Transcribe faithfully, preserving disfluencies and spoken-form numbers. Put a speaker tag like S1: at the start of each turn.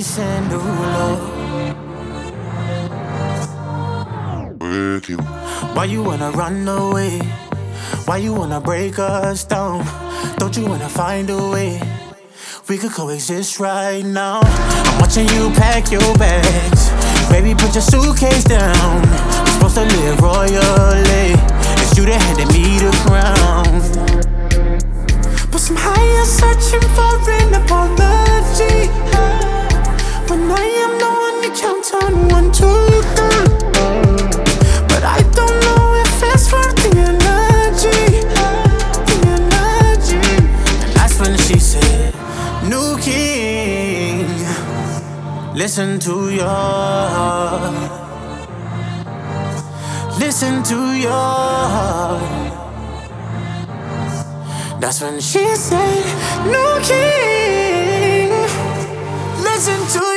S1: chasing new love.
S2: With you.
S1: Why you wanna run away? Why you wanna break us down? Don't you wanna find a way? We could coexist right now. I'm watching you pack your bags. Baby, put your suitcase down. You're supposed to live royally. It's you that handed me the crown. But somehow you're searching for an apology, when I am the one you count on. One, two, three. But I don't know if it's worth the energy, the energy. And that's when she said, new king, listen to your heart. Listen to your heart. That's when she said, new king, listen to